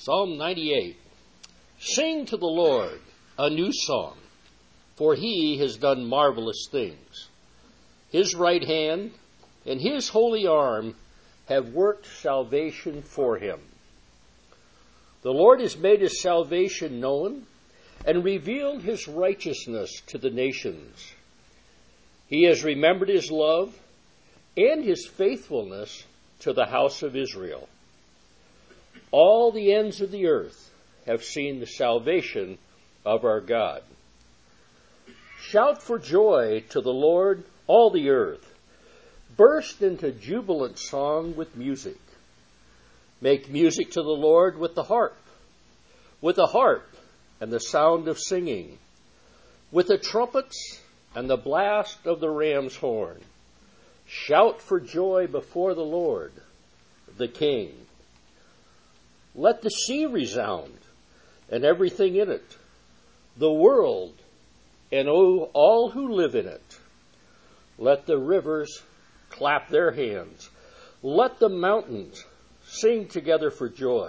Psalm 98. Sing to the Lord a new song, for he has done marvelous things. His right hand and his holy arm have worked salvation for him. The Lord has made his salvation known and revealed his righteousness to the nations. He has remembered his love and his faithfulness to the house of Israel. All the ends of the earth have seen the salvation of our God. Shout for joy to the Lord, all the earth. Burst into jubilant song with music. Make music to the Lord with the harp and the sound of singing, with the trumpets and the blast of the ram's horn. Shout for joy before the Lord, the King. Let the sea resound and everything in it, the world and all who live in it. Let the rivers clap their hands. Let the mountains sing together for joy.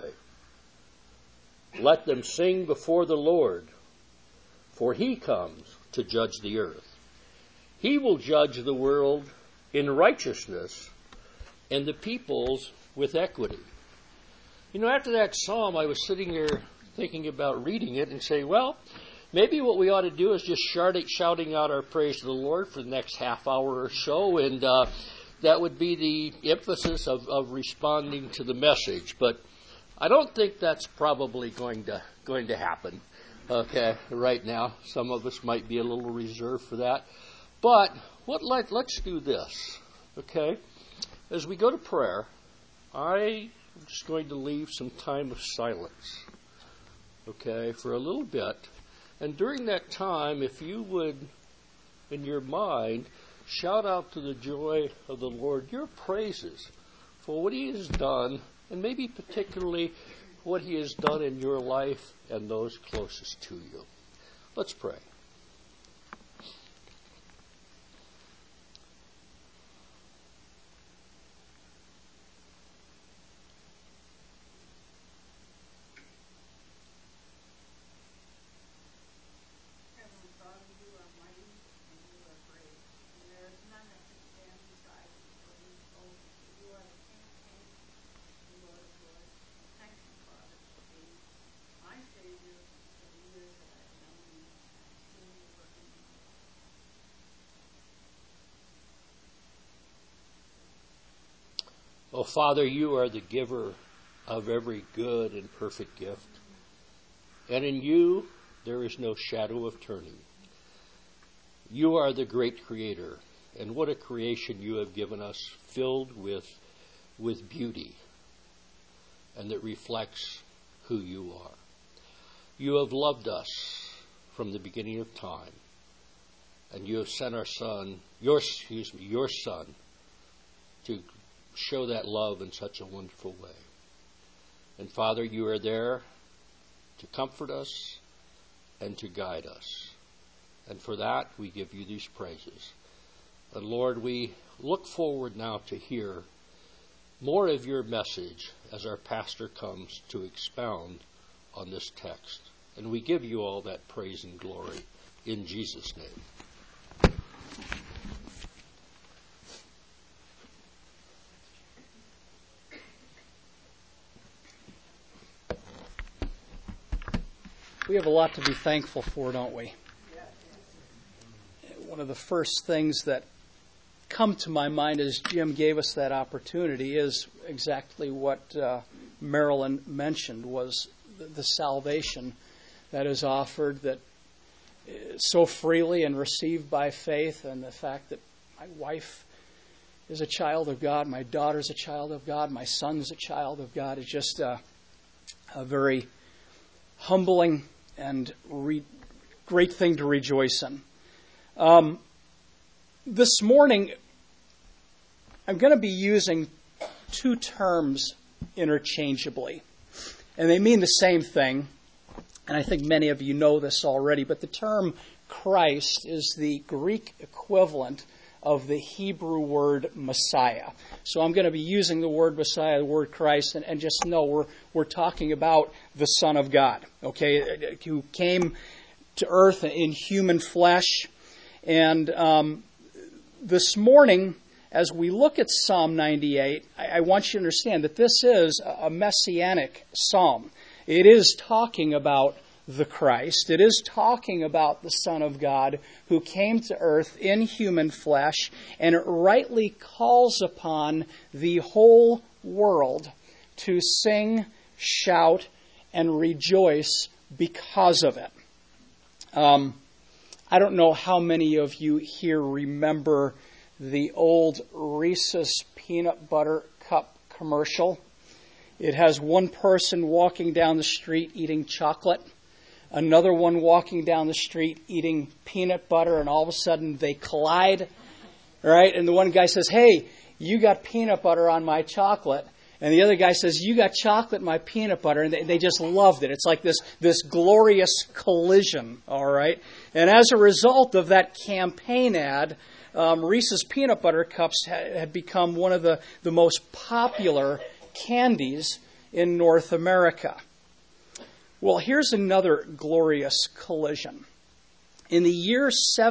Let them sing before the Lord, for he comes to judge the earth. He will judge the world in righteousness and the peoples with equity. You know, after that psalm, I was sitting here thinking about reading it and saying, well, maybe what we ought to do is just shouting out our praise to the Lord for the next half hour or so, and that would be the emphasis of responding to the message. But I don't think that's probably going to happen. Okay, right now, some of us might be a little reserved for that. But let's do this. Okay, as we go to prayer, I'm just going to leave some time of silence. Okay, for a little bit. And during that time, if you would, in your mind, shout out to the joy of the Lord your praises for what he has done, and maybe particularly what he has done in your life and those closest to you. Let's pray. Oh, Father, you are the giver of every good and perfect gift. And in you, there is no shadow of turning. You are the great creator. And what a creation you have given us, filled with beauty. And that reflects who you are. You have loved us from the beginning of time. And you have sent your son, to show that love in such a wonderful way. And Father, you are there to comfort us and to guide us. And for that, we give you these praises. And Lord, we look forward now to hear more of your message as our pastor comes to expound on this text. And we give you all that praise and glory in Jesus' name. We have a lot to be thankful for, don't we? One of the first things that come to my mind as Jim gave us that opportunity is exactly what Marilyn mentioned, was the salvation that is offered that so freely and received by faith, and the fact that my wife is a child of God, my daughter's a child of God, my son's a child of God. It's just a very humbling and great thing to rejoice in. This morning, I'm going to be using two terms interchangeably, and they mean the same thing, and I think many of you know this already, but the term Christ is the Greek equivalent of the Hebrew word Messiah. So I'm going to be using the word Messiah, the word Christ, and just know we're talking about the Son of God, okay, who came to earth in human flesh. And this morning, as we look at Psalm 98, I want you to understand that this is a messianic psalm. It is talking about the Christ. It is talking about the Son of God who came to earth in human flesh, and it rightly calls upon the whole world to sing, shout, and rejoice because of it. I don't know how many of you here remember the old Reese's peanut butter cup commercial. It has one person walking down the street eating chocolate, another one walking down the street eating peanut butter, and all of a sudden they collide, right? And the one guy says, "Hey, you got peanut butter on my chocolate." And the other guy says, "You got chocolate in my peanut butter." And they just loved it. It's like this glorious collision, all right? And as a result of that campaign ad, Reese's Peanut Butter Cups have become one of the most popular candies in North America. Well, here's another glorious collision. In the year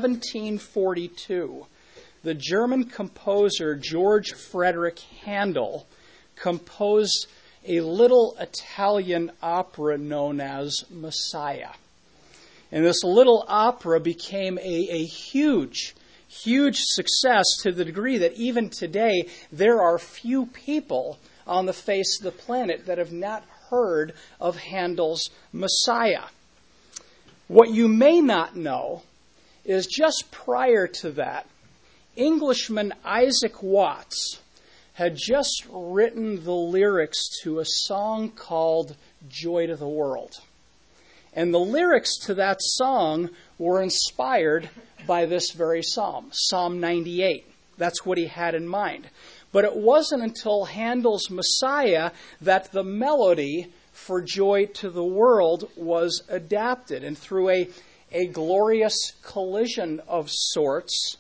1742, the German composer George Frederick Handel composed a little Italian opera known as Messiah. And this little opera became a huge success to the degree that even today there are few people on the face of the planet that have not heard of Handel's Messiah. What you may not know is just prior to that, Englishman Isaac Watts had just written the lyrics to a song called Joy to the World. And the lyrics to that song were inspired by this very psalm, Psalm 98. That's what he had in mind. But it wasn't until Handel's Messiah that the melody for Joy to the World was adapted. And through a glorious collision of sorts,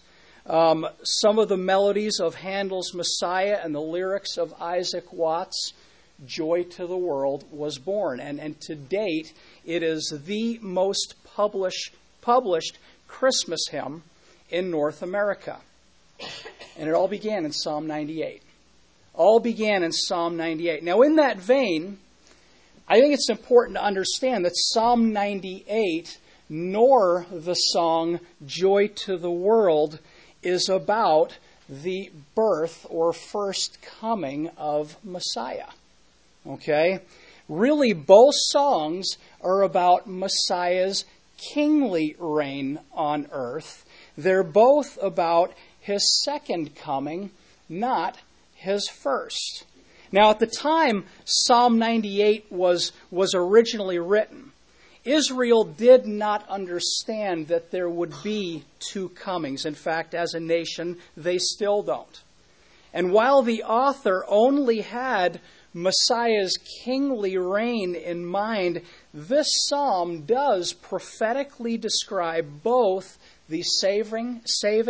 some of the melodies of Handel's Messiah and the lyrics of Isaac Watts' Joy to the World was born. And to date, it is the most published Christmas hymn in North America. And it all began in Psalm 98. All began in Psalm 98. Now, in that vein, I think it's important to understand that Psalm 98, nor the song Joy to the World, is about the birth or first coming of Messiah. Okay? Really, both songs are about Messiah's kingly reign on earth. They're both about his second coming, not his first. Now, at the time Psalm 98 was originally written, Israel did not understand that there would be two comings. In fact, as a nation, they still don't. And while the author only had Messiah's kingly reign in mind, this psalm does prophetically describe both the saving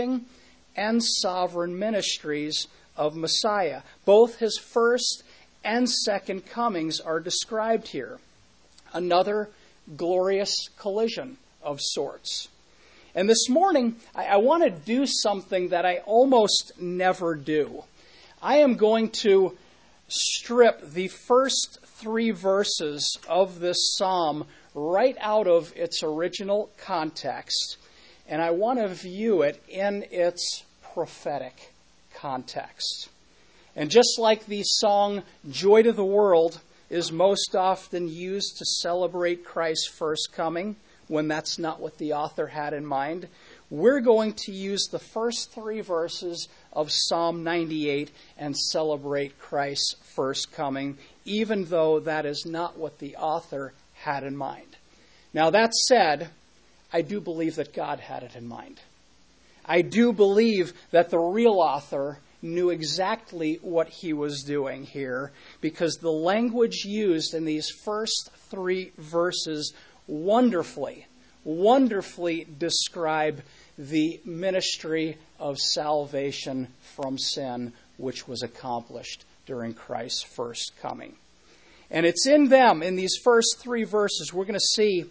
and sovereign ministries of Messiah. Both his first and second comings are described here. Another glorious collision of sorts. And this morning, I want to do something that I almost never do. I am going to strip the first three verses of this psalm right out of its original context, and I want to view it in its prophetic context. And just like the song Joy to the World is most often used to celebrate Christ's first coming, when that's not what the author had in mind, we're going to use the first three verses of Psalm 98 and celebrate Christ's first coming, even though that is not what the author had in mind. Now, that said, I do believe that God had it in mind. I do believe that the real author knew exactly what he was doing here, because the language used in these first three verses wonderfully describe the ministry of salvation from sin, which was accomplished during Christ's first coming. And it's in them, in these first 3 verses, we're going to see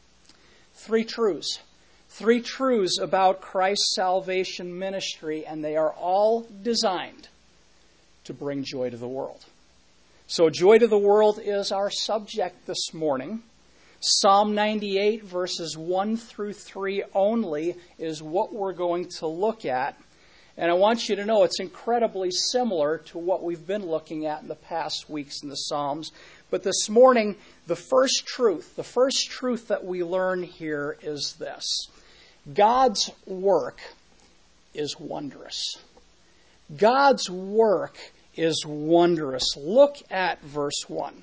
3 truths. 3 truths about Christ's salvation ministry, and they are all designed to bring joy to the world. So joy to the world is our subject this morning. Psalm 98, verses 1 through 3 only is what we're going to look at. And I want you to know it's incredibly similar to what we've been looking at in the past weeks in the Psalms. But this morning, the first truth that we learn here is this. God's work is wondrous. God's work is wondrous. Look at verse 1.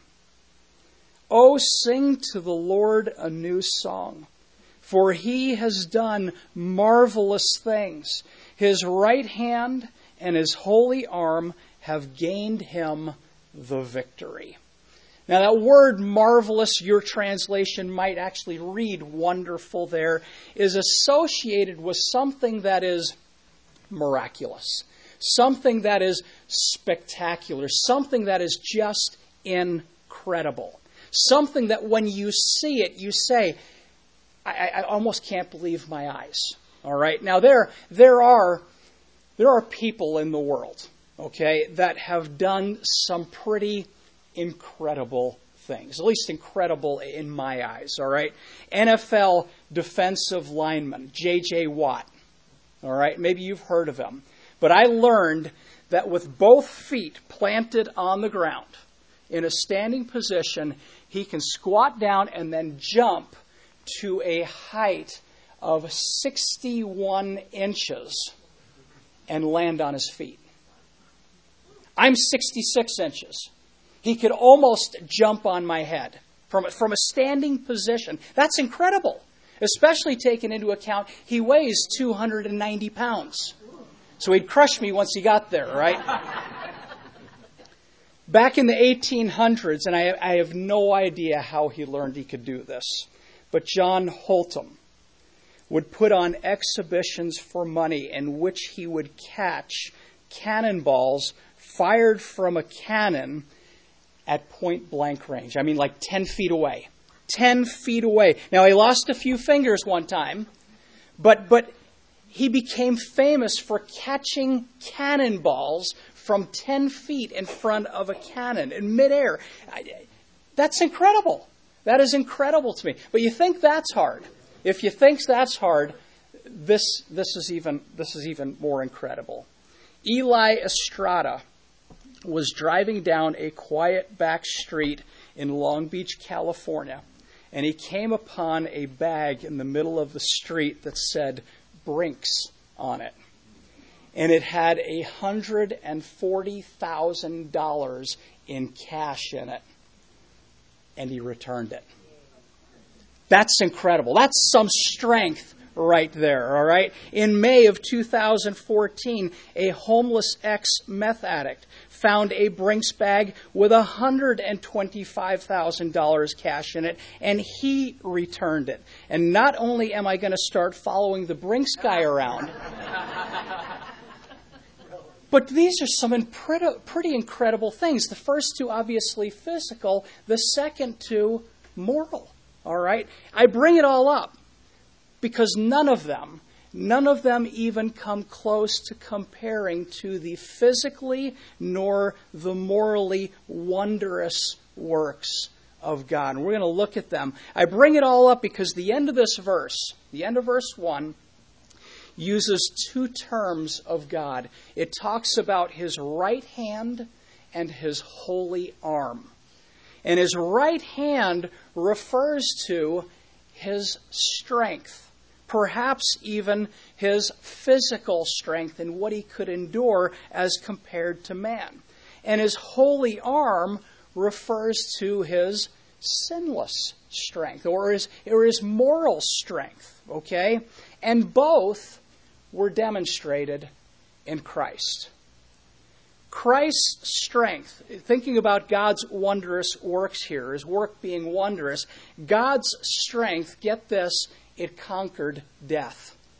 Oh, sing to the Lord a new song, for he has done marvelous things. His right hand and his holy arm have gained him the victory. Now that word marvelous, your translation might actually read wonderful there, is associated with something that is miraculous, something that is spectacular, something that is just incredible, something that when you see it, you say, I almost can't believe my eyes. All right. Now there are people in the world, okay, that have done some pretty incredible things, at least incredible in my eyes, all right? NFL defensive lineman, J.J. Watt, all right? Maybe you've heard of him. But I learned that with both feet planted on the ground in a standing position, he can squat down and then jump to a height of 61 inches and land on his feet. I'm 66 inches. He could almost jump on my head from a standing position. That's incredible, especially taking into account he weighs 290 pounds. So he'd crush me once he got there, right? Back in the 1800s, and I have no idea how he learned he could do this, but John Holtum would put on exhibitions for money in which he would catch cannonballs fired from a cannon at point blank range. I mean, like 10 feet away. 10 feet away. Now, he lost a few fingers one time, but he became famous for catching cannonballs from 10 feet in front of a cannon in midair. That's incredible. That is incredible to me. But you think that's hard. If you think that's hard, this is even more incredible. Eli Estrada was driving down a quiet back street in Long Beach, California, and he came upon a bag in the middle of the street that said Brinks on it. And it had $140,000 in cash in it. And he returned it. That's incredible. That's some strength right there, all right? In May of 2014, a homeless ex-meth addict found a Brinks bag with $125,000 cash in it, and he returned it. And not only am I going to start following the Brinks guy around, but these are some pretty incredible things. The first two, obviously physical. The second two, moral. All right? I bring it all up because none of them even come close to comparing to the physically nor the morally wondrous works of God. And we're going to look at them. I bring it all up because the end of this verse, the end of verse 1, uses two terms of God. It talks about his right hand and his holy arm. And his right hand refers to his strength, perhaps even his physical strength and what he could endure as compared to man. And his holy arm refers to his sinless strength or his moral strength, okay? And both were demonstrated in Christ. Christ's strength, thinking about God's wondrous works here, his work being wondrous, God's strength, get this, it conquered death.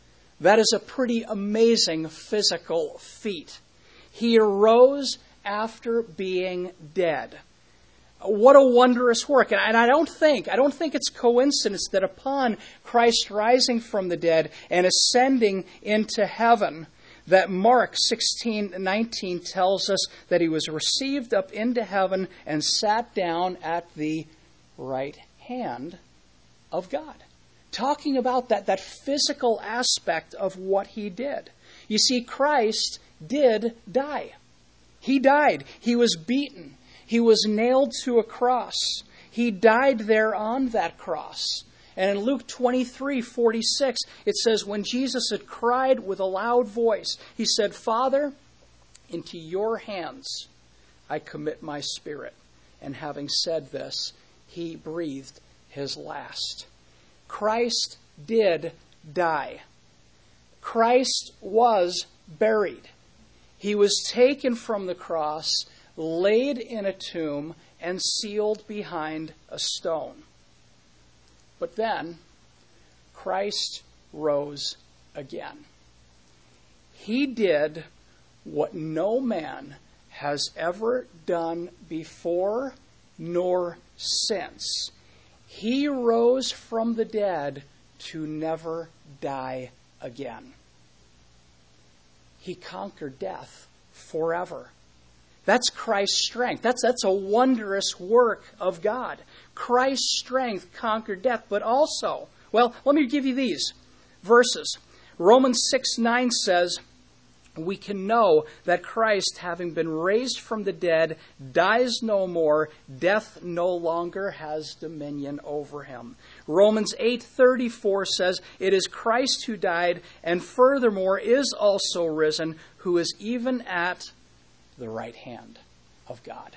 That is a pretty amazing physical feat. He arose after being dead. What a wondrous work. And I don't think it's coincidence that upon Christ rising from the dead and ascending into heaven, that Mark 16:19 tells us that he was received up into heaven and sat down at the right hand of God. Talking about that physical aspect of what he did. You see, Christ did die. He died. He was beaten. He was nailed to a cross. He died there on that cross. And in Luke 23:46, it says, when Jesus had cried with a loud voice, he said, Father, into your hands I commit my spirit. And having said this, he breathed his last. Christ did die. Christ was buried. He was taken from the cross, laid in a tomb, and sealed behind a stone. But then, Christ rose again. He did what no man has ever done before nor since. He rose from the dead to never die again. He conquered death forever. That's Christ's strength. That's a wondrous work of God. Christ's strength conquered death, but also, well, let me give you these verses. Romans 6:9 says, we can know that Christ, having been raised from the dead, dies no more. Death no longer has dominion over him. Romans 8:34 says, it is Christ who died, and furthermore is also risen, who is even at the right hand of God.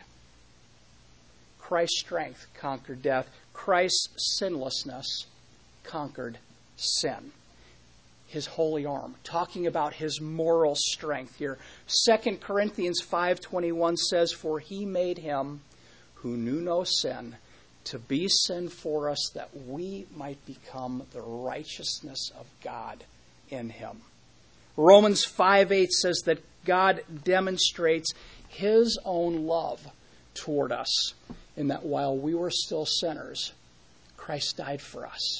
Christ's strength conquered death. Christ's sinlessness conquered sin. His holy arm, talking about his moral strength here. 2 Corinthians 5:21 says, for he made him who knew no sin to be sin for us, that we might become the righteousness of God in him. Romans 5:8 says that God demonstrates his own love toward us, in that while we were still sinners, Christ died for us.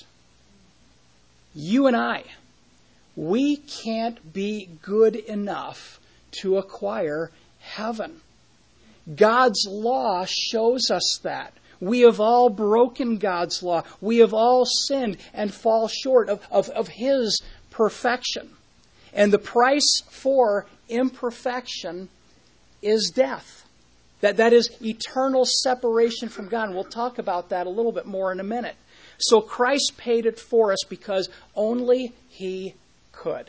You and I, we can't be good enough to acquire heaven. God's law shows us that. We have all broken God's law. We have all sinned and fall short of his perfection. And the price for imperfection is death. That is eternal separation from God. And we'll talk about that a little bit more in a minute. So Christ paid it for us because only he could.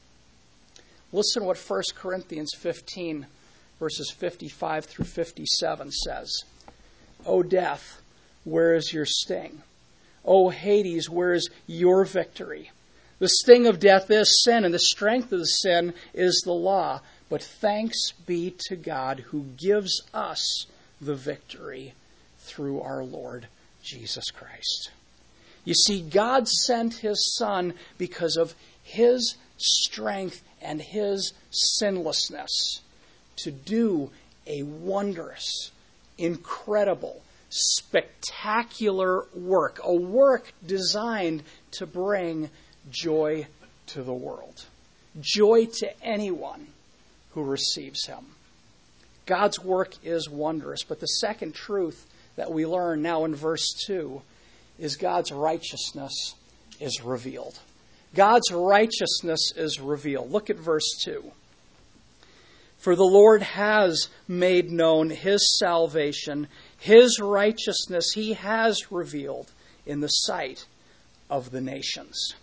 Listen to what 1 Corinthians 15, verses 55 through 57 says. O death, where is your sting? O Hades, where is your victory? The sting of death is sin, and the strength of the sin is the law. But thanks be to God who gives us the victory through our Lord Jesus Christ. You see, God sent his Son because of his strength and his sinlessness to do a wondrous, incredible, spectacular work, a work designed to bring joy to the world, joy to anyone who receives him. God's work is wondrous, but the second truth that we learn now in verse 2 is God's righteousness is revealed. God's righteousness is revealed. Look at verse 2. For the Lord has made known his salvation, his righteousness he has revealed in the sight of the nations.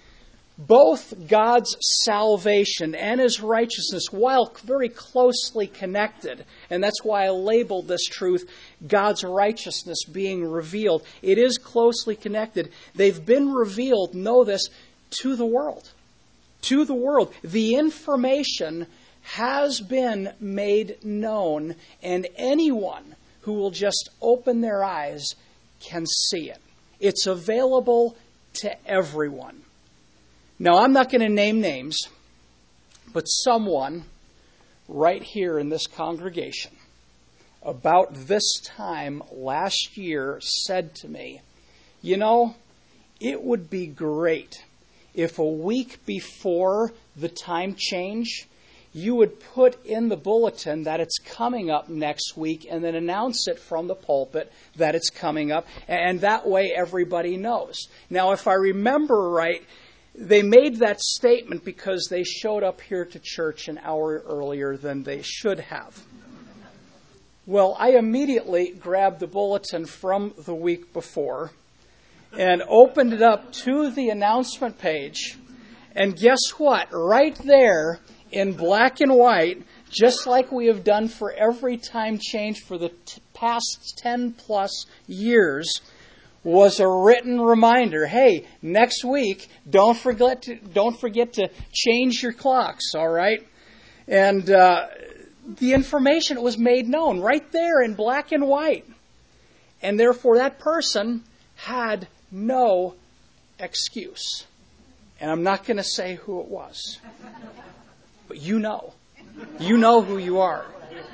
Both God's salvation and his righteousness, while very closely connected, and that's why I labeled this truth, God's righteousness being revealed, it is closely connected. They've been revealed, know this, to the world. To the world. The information has been made known, and anyone who will just open their eyes can see it. It's available to everyone. Now, I'm not going to name names, but someone right here in this congregation about this time last year said to me, you know, it would be great if a week before the time change, you would put in the bulletin that it's coming up next week and then announce it from the pulpit that it's coming up. And that way everybody knows. Now, if I remember right, they made that statement because they showed up here to church an hour earlier than they should have. Well, I immediately grabbed the bulletin from the week before and opened it up to the announcement page. And guess what? Right there in black and white, just like we have done for every time change for the past 10 plus years, was a written reminder. Hey, next week, don't forget to change your clocks, all right? And the information was made known right there in black and white. And therefore, that person had no excuse. And I'm not going to say who it was. But you know. You know who you are.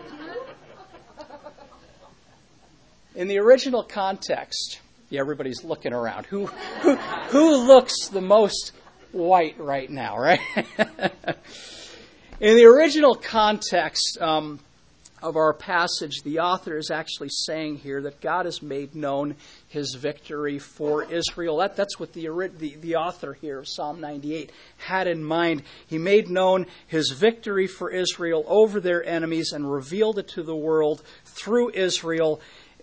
In the original context, yeah, everybody's looking around. Who looks the most white right now, right? In the original context of our passage, the author is actually saying here that God has made known his victory for Israel. That's what the author here of Psalm 98 had in mind. He made known his victory for Israel over their enemies and revealed it to the world through Israel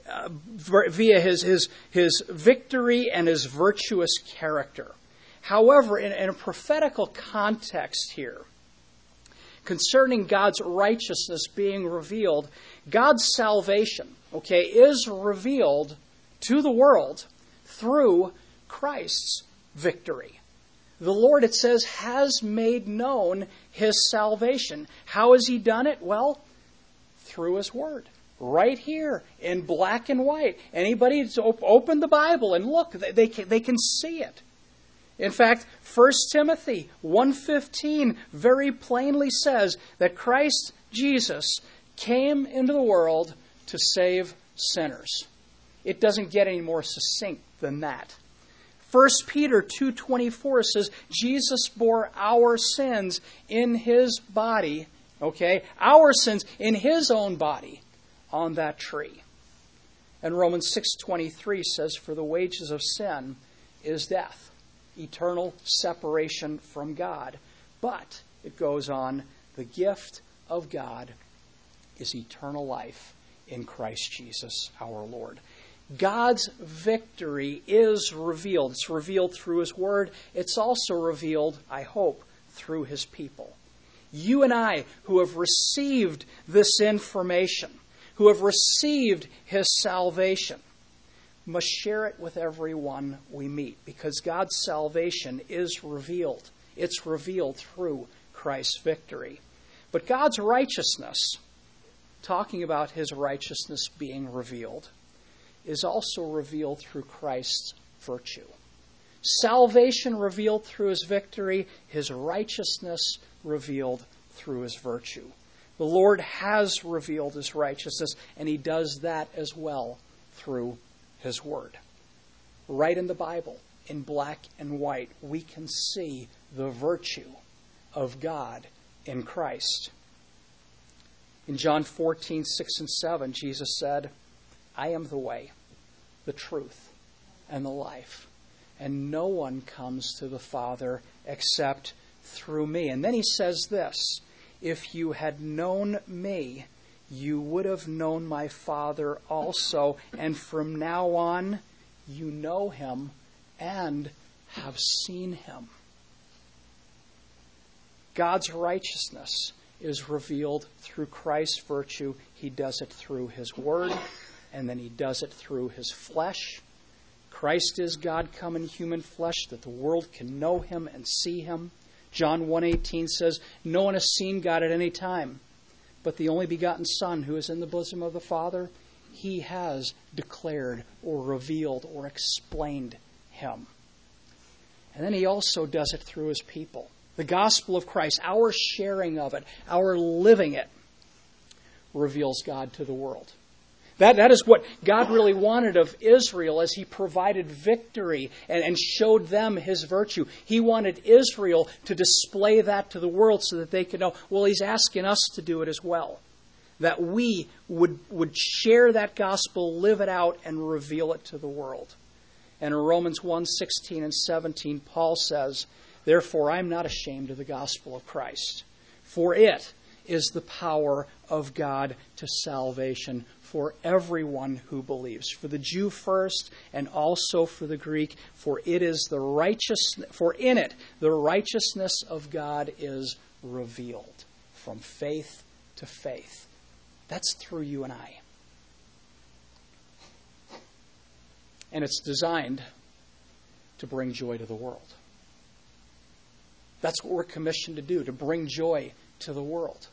via his victory and his virtuous character. However, in a prophetical context here, concerning God's righteousness being revealed, God's salvation, is revealed to the world through Christ's victory. The Lord, it says, has made known his salvation. How has he done it? Well, through his word. Right here in black and white. Anybody who's open the Bible and look, they can see it. In fact, 1 Timothy 1:15 very plainly says that Christ Jesus came into the world to save sinners. It doesn't get any more succinct than that. 1 Peter 2:24 says Jesus bore our sins in his body, our sins in his own body on that tree. And Romans 6:23 says, for the wages of sin is death, eternal separation from God. But, it goes on, the gift of God is eternal life in Christ Jesus our Lord. God's victory is revealed. It's revealed through his word. It's also revealed, I hope, through his people. You and I, who have received this information, who have received his salvation, must share it with everyone we meet, because God's salvation is revealed. It's revealed through Christ's victory. But God's righteousness, talking about his righteousness being revealed, is also revealed through Christ's virtue. Salvation revealed through his victory, his righteousness revealed through his virtue. The Lord has revealed his righteousness, and he does that as well through his word. Right in the Bible, in black and white, we can see the virtue of God in Christ. In John 14:6-7, Jesus said, I am the way, the truth, and the life, and no one comes to the Father except through me. And then he says this, if you had known me, you would have known my Father also, and from now on you know him and have seen him. God's righteousness is revealed through Christ's virtue. He does it through his word, and then he does it through his flesh. Christ is God come in human flesh, that the world can know him and see him. John 1:18 says, no one has seen God at any time, but the only begotten Son who is in the bosom of the Father, he has declared or revealed or explained him. And then he also does it through his people. The gospel of Christ, our sharing of it, our living it, reveals God to the world. That is what God really wanted of Israel as he provided victory and showed them his virtue. He wanted Israel to display that to the world so that they could know, well, he's asking us to do it as well. That we would share that gospel, live it out, and reveal it to the world. And in Romans 1:16 and 17, Paul says, "Therefore I'm not ashamed of the gospel of Christ, for it is the power of God to salvation for everyone who believes, for the Jew first and also for the Greek, for in it the righteousness of God is revealed from faith to faith." That's through you and I. And it's designed to bring joy to the world. That's what we're commissioned to do, to bring joy to the world.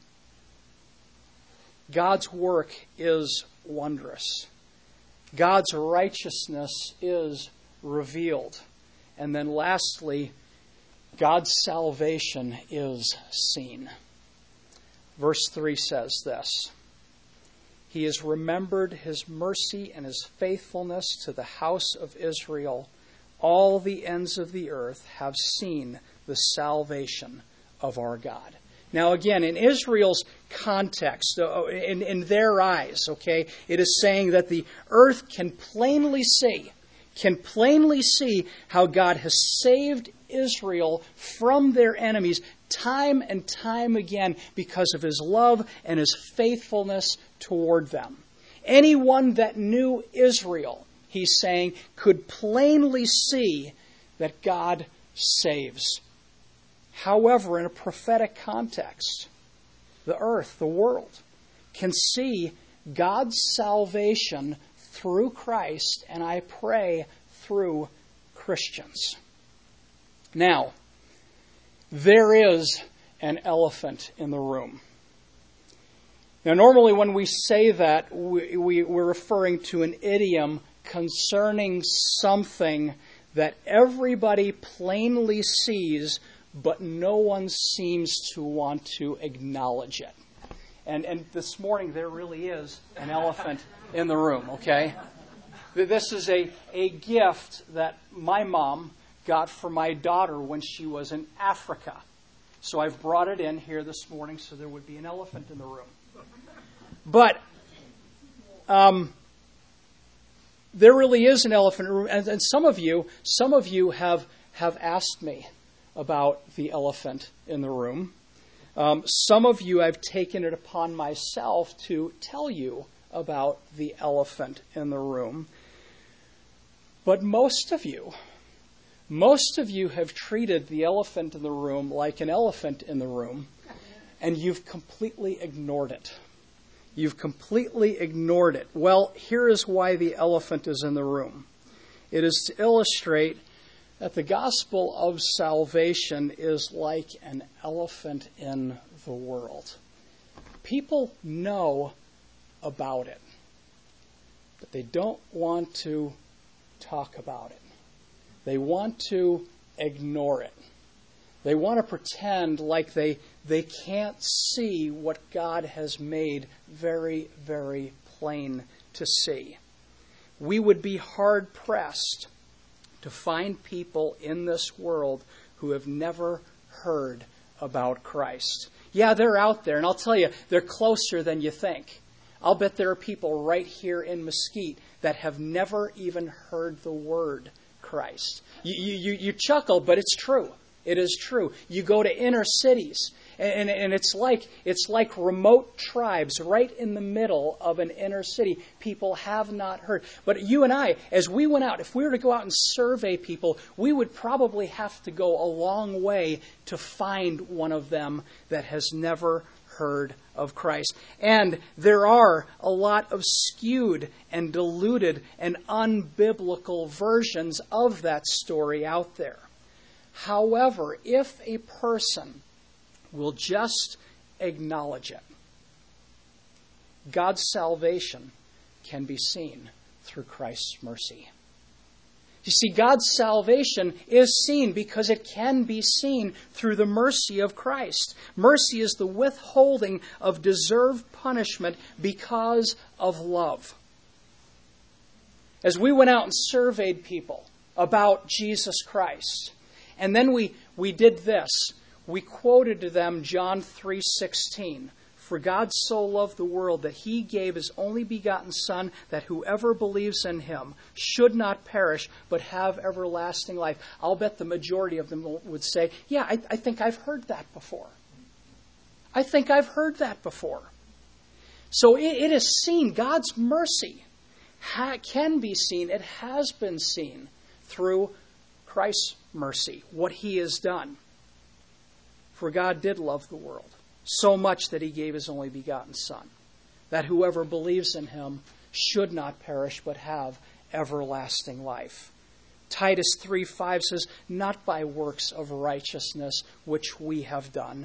God's work is wondrous. God's righteousness is revealed. And then lastly, God's salvation is seen. Verse 3 says this: "He has remembered his mercy and his faithfulness to the house of Israel. All the ends of the earth have seen the salvation of our God." Now again, in Israel's context, in their eyes, okay, it is saying that the earth can plainly see how God has saved Israel from their enemies time and time again because of his love and his faithfulness toward them. Anyone that knew Israel, he's saying, could plainly see that God saves. However, in a prophetic context, the earth, the world, can see God's salvation through Christ, and I pray through Christians. Now, there is an elephant in the room. Now, normally when we say that, we're referring to an idiom concerning something that everybody plainly sees, but no one seems to want to acknowledge it. And this morning there really is an elephant in the room, okay? This is a gift that my mom got for my daughter when she was in Africa. So I've brought it in here this morning so there would be an elephant in the room. But there really is an elephant in the room. And some of you have asked me about the elephant in the room. Some of you, I've taken it upon myself to tell you about the elephant in the room. But most of you have treated the elephant in the room like an elephant in the room, and you've completely ignored it. You've completely ignored it. Well, here is why the elephant is in the room. It is to illustrate that the gospel of salvation is like an elephant in the world. People know about it, but they don't want to talk about it. They want to ignore it. They want to pretend like they can't see what God has made very, very plain to see. We would be hard-pressed to find people in this world who have never heard about Christ. Yeah, they're out there, and I'll tell you, they're closer than you think. I'll bet there are people right here in Mesquite that have never even heard the word Christ. You chuckle, but it's true. It is true. You go to inner cities, and it's like remote tribes right in the middle of an inner city. People have not heard. But you and I, as we went out, if we were to go out and survey people, we would probably have to go a long way to find one of them that has never heard of Christ. And there are a lot of skewed and diluted and unbiblical versions of that story out there. However, if a person will just acknowledge it, God's salvation can be seen through Christ's mercy. You see, God's salvation is seen because it can be seen through the mercy of Christ. Mercy is the withholding of deserved punishment because of love. As we went out and surveyed people about Jesus Christ, and then we did this. We quoted to them John 3:16. For God so loved the world that he gave his only begotten Son, that whoever believes in him should not perish, but have everlasting life. I'll bet the majority of them would say, yeah, I think I've heard that before. I think I've heard that before. So it is seen. God's mercy can be seen. It has been seen through Christ's mercy, what he has done. For God did love the world so much that he gave his only begotten Son, that whoever believes in him should not perish but have everlasting life. Titus 3:5 says, not by works of righteousness which we have done,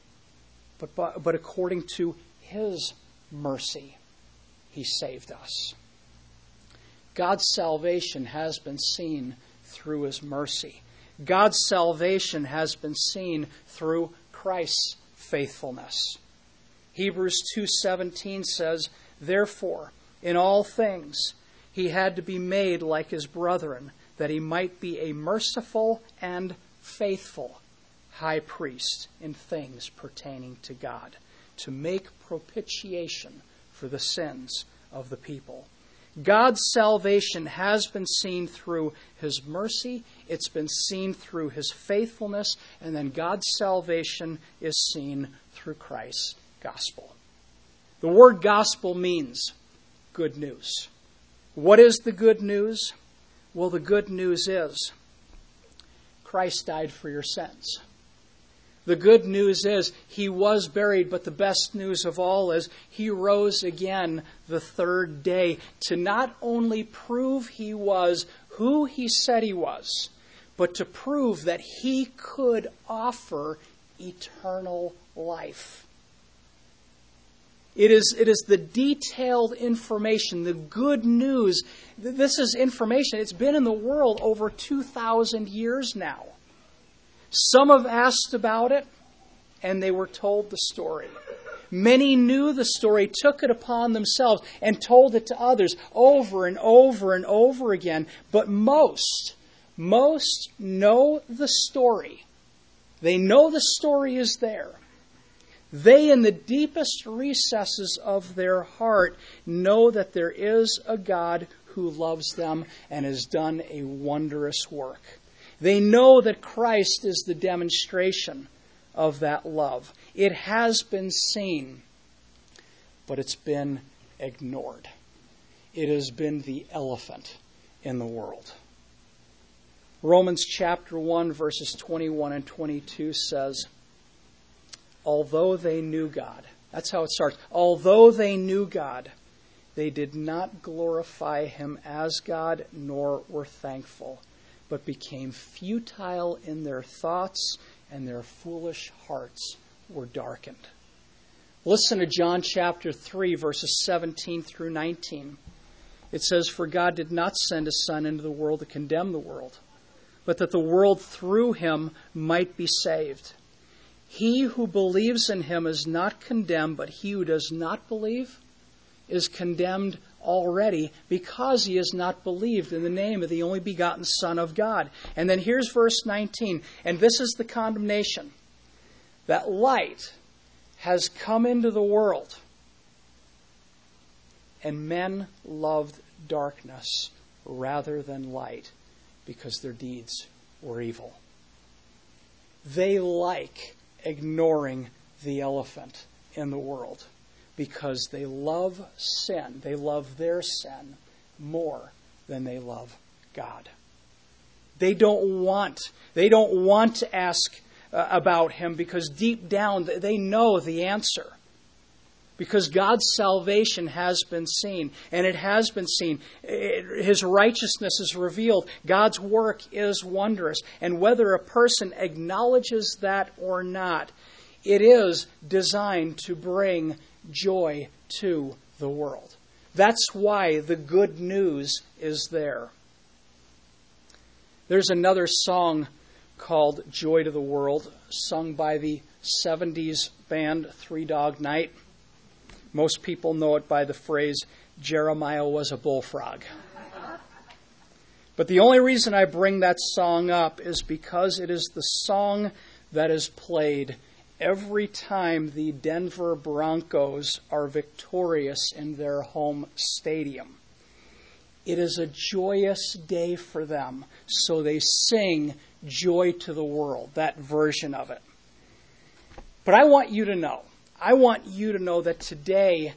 but according to his mercy he saved us. God's salvation has been seen through his mercy. God's salvation has been seen through Christ's faithfulness. Hebrews 2:17 says, therefore, in all things he had to be made like his brethren, that he might be a merciful and faithful high priest in things pertaining to God, to make propitiation for the sins of the people. God's salvation has been seen through his mercy, it's been seen through his faithfulness, and then God's salvation is seen through Christ's gospel. The word gospel means good news. What is the good news? Well, the good news is Christ died for your sins. The good news is he was buried, but the best news of all is he rose again the third day to not only prove he was who he said he was, but to prove that he could offer eternal life. It is the detailed information, the good news. This is information. It's been in the world over 2,000 years now. Some have asked about it, and they were told the story. Many knew the story, took it upon themselves, and told it to others over and over and over again. But most know the story. They know the story is there. They, in the deepest recesses of their heart, know that there is a God who loves them and has done a wondrous work. They know that Christ is the demonstration of that love. It has been seen, but it's been ignored. It has been the elephant in the world. Romans chapter 1, verses 21 and 22 says, although they knew God, that's how it starts, although they knew God, they did not glorify him as God, nor were thankful, but became futile in their thoughts, and their foolish hearts were darkened. Listen to John chapter 3, verses 17 through 19. It says, for God did not send his Son into the world to condemn the world, but that the world through him might be saved. He who believes in him is not condemned, but he who does not believe is condemned already, because he has not believed in the name of the only begotten Son of God. And then here's verse 19, and this is the condemnation, that light has come into the world, and men loved darkness rather than light, because their deeds were evil. They like ignoring the elephant in the world, because they love sin. They love their sin more than they love God. They don't want to ask about him, because deep down they know the answer. Because God's salvation has been seen, and it has been seen. His righteousness is revealed. God's work is wondrous. And whether a person acknowledges that or not, it is designed to bring joy to the world. That's why the good news is there. There's another song called Joy to the World, sung by the 70s band Three Dog Night. Most people know it by the phrase, Jeremiah was a bullfrog. But the only reason I bring that song up is because it is the song that is played every time the Denver Broncos are victorious in their home stadium. It is a joyous day for them, so they sing Joy to the World, that version of it. But I want you to know that today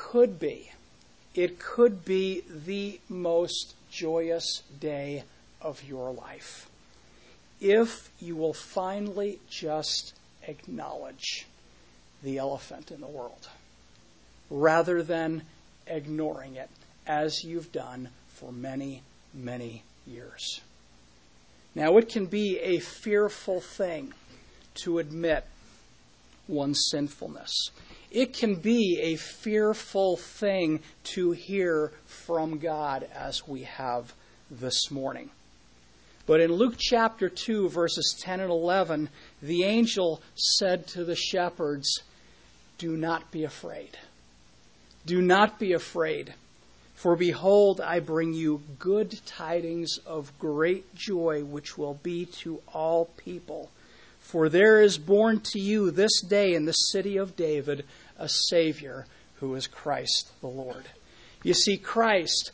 it could be the most joyous day of your life if you will finally just acknowledge the elephant in the world rather than ignoring it as you've done for many, many years. Now, it can be a fearful thing to admit one's sinfulness. It can be a fearful thing to hear from God as we have this morning. But in Luke chapter 2, verses 10 and 11, the angel said to the shepherds, "Do not be afraid. Do not be afraid. For behold, I bring you good tidings of great joy, which will be to all people. For there is born to you this day in the city of David a Savior, who is Christ the Lord." You see, Christ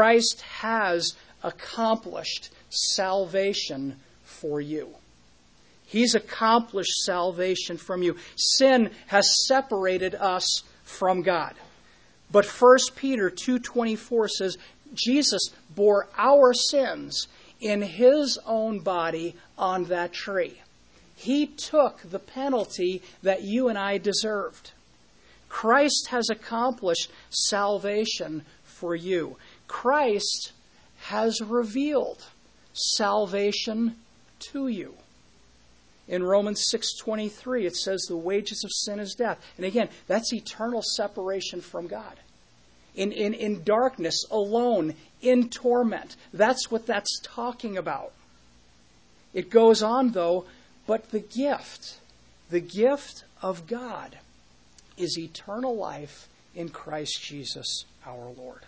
has accomplished salvation for you. He's accomplished salvation from you. Sin has separated us from God. But 1 Peter 2:24 says, Jesus bore our sins in his own body on that tree. He took the penalty that you and I deserved. Christ has accomplished salvation for you. Christ has revealed salvation to you. In Romans 6:23, it says the wages of sin is death. And again, that's eternal separation from God. In darkness, alone, in torment. That's what that's talking about. It goes on, though, but the gift of God is eternal life in Christ Jesus our Lord.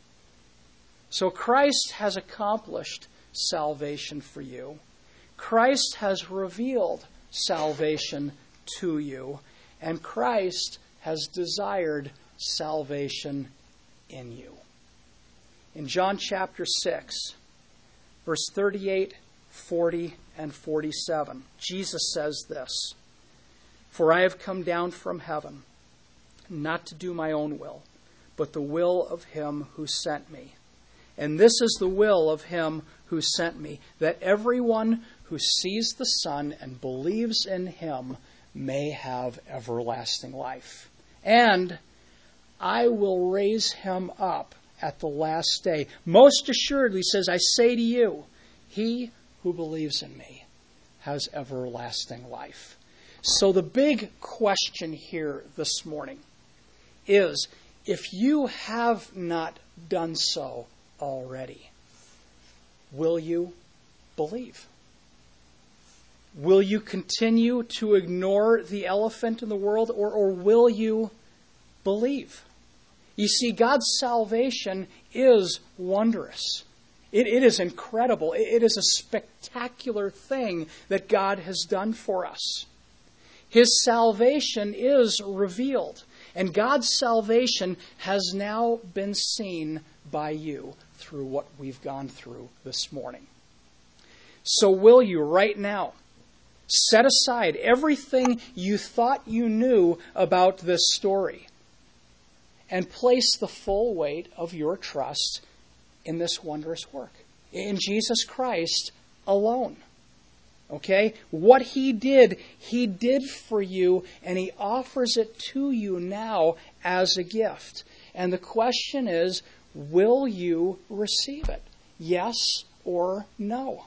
So Christ has accomplished salvation for you. Christ has revealed salvation to you. And Christ has desired salvation in you. In John chapter 6, verse 38, 40, and 47, Jesus says this, "For I have come down from heaven, not to do my own will, but the will of him who sent me. And this is the will of him who sent me, that everyone who sees the Son and believes in him may have everlasting life. And I will raise him up at the last day. Most assuredly, says, I say to you, he who believes in me has everlasting life." So the big question here this morning is, if you have not done so already, will you believe? Will you continue to ignore the elephant in the world, or will you believe? You see, God's salvation is wondrous. It is incredible. It is a spectacular thing that God has done for us. His salvation is revealed, and God's salvation has now been seen by you through what we've gone through this morning. So will you right now set aside everything you thought you knew about this story and place the full weight of your trust in this wondrous work, in Jesus Christ alone? Okay? What he did for you, and he offers it to you now as a gift. And the question is, will you receive it? Yes or no?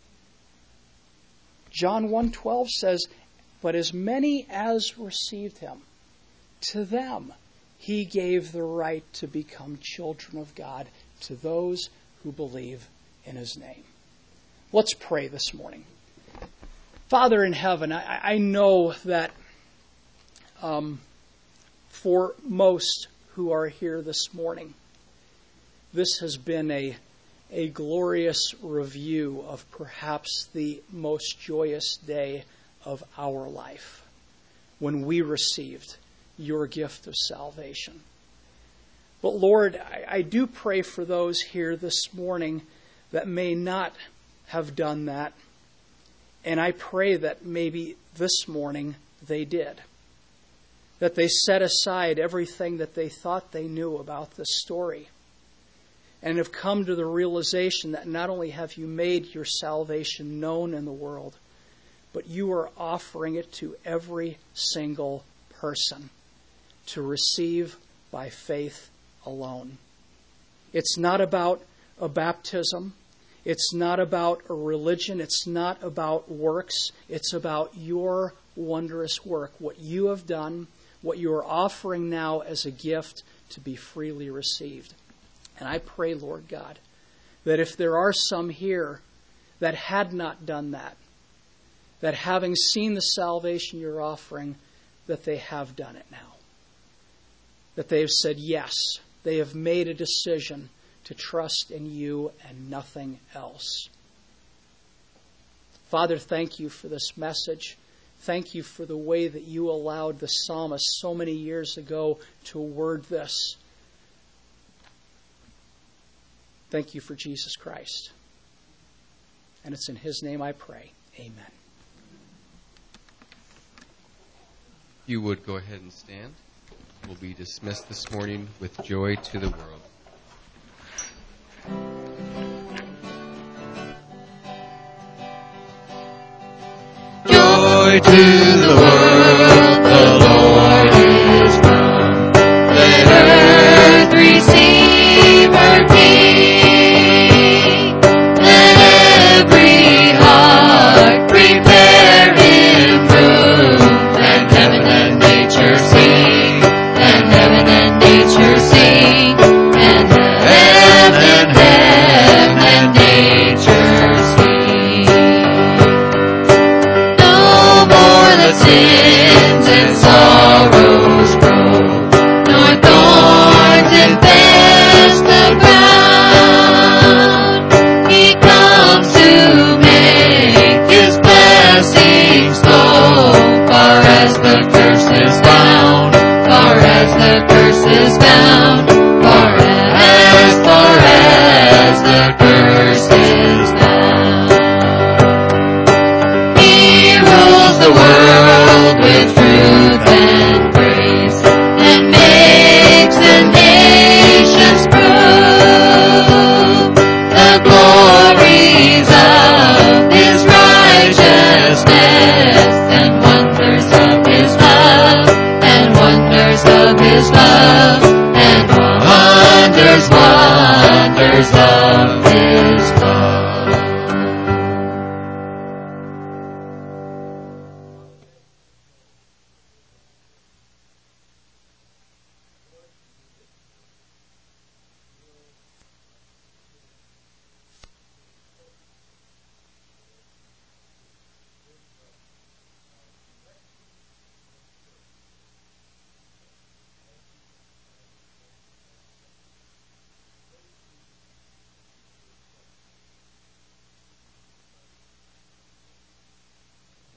John 1:12 says, "But as many as received him, to them he gave the right to become children of God, to those who believe in his name." Let's pray this morning. Father in heaven, I know that for most who are here this morning, this has been a glorious review of perhaps the most joyous day of our life when we received your gift of salvation. But Lord, I do pray for those here this morning that may not have done that. And I pray that maybe this morning they did. That they set aside everything that they thought they knew about this story and have come to the realization that not only have you made your salvation known in the world, but you are offering it to every single person to receive by faith alone. It's not about a baptism. It's not about a religion. It's not about works. It's about your wondrous work, what you have done, what you are offering now as a gift to be freely received. And I pray, Lord God, that if there are some here that had not done that, that having seen the salvation you're offering, that they have done it now. That they have said yes. They have made a decision to trust in you and nothing else. Father, thank you for this message. Thank you for the way that you allowed the psalmist so many years ago to word this. Thank you for Jesus Christ. And it's in his name I pray. Amen. You would go ahead and stand. We'll be dismissed this morning with joy to the world. Joy to the world, the Lord is come. Let earth receive her King. Let every heart prepare him room. And heaven and nature sing. And heaven and nature sing. And heaven and nature sing. The sins and sorrows grow, nor thorns infest the ground. He comes to make his blessings flow, far as the curse is bound, far as the curse is bound, far as the curse is bound. He rules the world.